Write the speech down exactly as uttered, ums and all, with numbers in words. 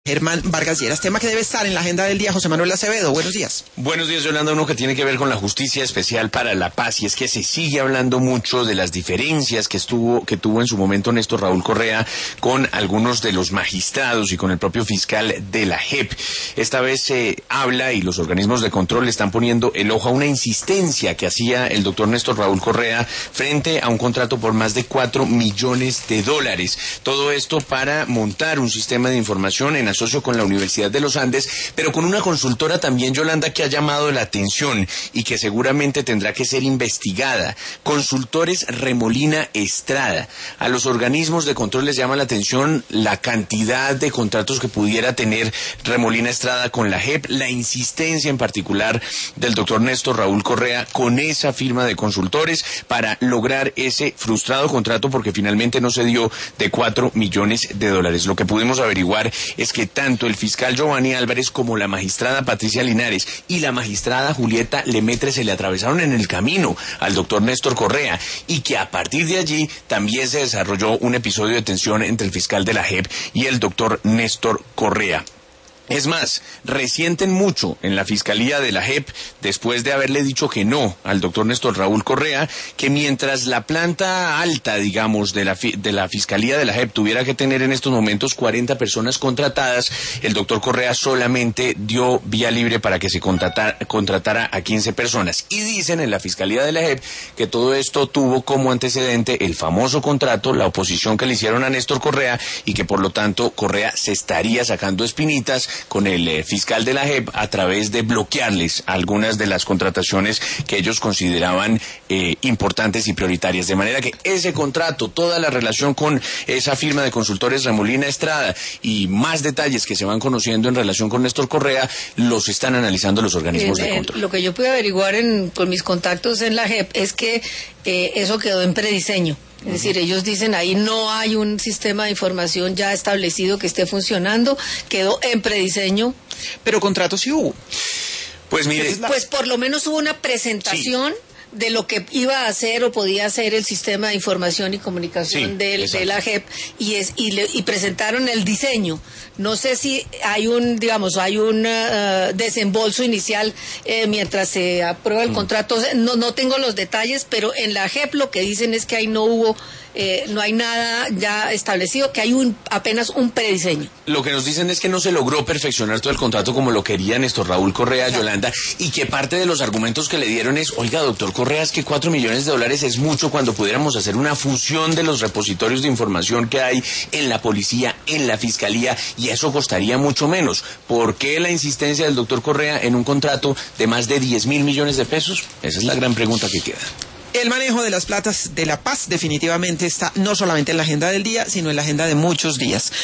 Germán Vargas Lleras, tema que debe estar en la agenda del día. José Manuel Acevedo, buenos días. Buenos días, Yolanda. Uno que tiene que ver con la Justicia Especial para la Paz, y es que se sigue hablando mucho de las diferencias que estuvo que tuvo en su momento Néstor Raúl Correa con algunos de los magistrados y con el propio fiscal de la J E P. Esta vez se habla y los organismos de control le están poniendo el ojo a una insistencia que hacía el doctor Néstor Raúl Correa frente a un contrato por más de cuatro millones de dólares. Todo esto para montar un sistema de información en asocio con la Universidad de los Andes, pero con una consultora también, Yolanda, que ha llamado la atención y que seguramente tendrá que ser investigada. Consultores Remolina Estrada. A los organismos de control les llama la atención la cantidad de contratos que pudiera tener Remolina Estrada con la J E P, la insistencia en particular del doctor Néstor Raúl Correa con esa firma de consultores para lograr ese frustrado contrato, porque finalmente no se dio, de cuatro millones de dólares. Lo que pudimos averiguar es que tanto el fiscal Giovanni Álvarez como la magistrada Patricia Linares y la magistrada Julieta Lemaitre se le atravesaron en el camino al doctor Néstor Correa, y que a partir de allí también se desarrolló un episodio de tensión entre el fiscal de la J E P y el doctor Néstor Correa. Es más, resienten mucho en la Fiscalía de la J E P, después de haberle dicho que no al doctor Néstor Raúl Correa, que mientras la planta alta, digamos, de la, de la Fiscalía de la J E P tuviera que tener en estos momentos cuarenta personas contratadas, el doctor Correa solamente dio vía libre para que se contratara, contratara a quince personas. Y dicen en la Fiscalía de la J E P que todo esto tuvo como antecedente el famoso contrato, la oposición que le hicieron a Néstor Correa, y que por lo tanto Correa se estaría sacando espinitas con el eh, fiscal de la J E P a través de bloquearles algunas de las contrataciones que ellos consideraban eh, importantes y prioritarias. De manera que ese contrato, toda la relación con esa firma de consultores Remolina Estrada y más detalles que se van conociendo en relación con Néstor Correa, los están analizando los organismos Bien, de control. Eh, lo que yo pude averiguar en, con mis contactos en la J E P es que eh, eso quedó en prediseño. Es decir, ellos dicen ahí no hay un sistema de información ya establecido que esté funcionando, quedó en prediseño. Pero contratos sí hubo. Pues mire, Pues por lo menos hubo una presentación. Sí. De lo que iba a hacer o podía hacer el sistema de información y comunicación sí, del, de la J E P, y es y, le, y presentaron el diseño. No sé si hay un, digamos, hay un uh, desembolso inicial eh, mientras se aprueba el mm. contrato. No, no tengo los detalles, pero en la J E P lo que dicen es que ahí no hubo, eh, no hay nada ya establecido, que hay un apenas un prediseño. Lo que nos dicen es que no se logró perfeccionar todo el contrato como lo quería Néstor Raúl Correa, claro. Yolanda, y que parte de los argumentos que le dieron es, oiga, doctor Correa, es que cuatro millones de dólares es mucho cuando pudiéramos hacer una fusión de los repositorios de información que hay en la policía, en la fiscalía, y eso costaría mucho menos. ¿Por qué la insistencia del doctor Correa en un contrato de más de diez mil millones de pesos? Esa es la gran pregunta que queda. El manejo de las platas de la paz definitivamente está no solamente en la agenda del día, sino en la agenda de muchos días.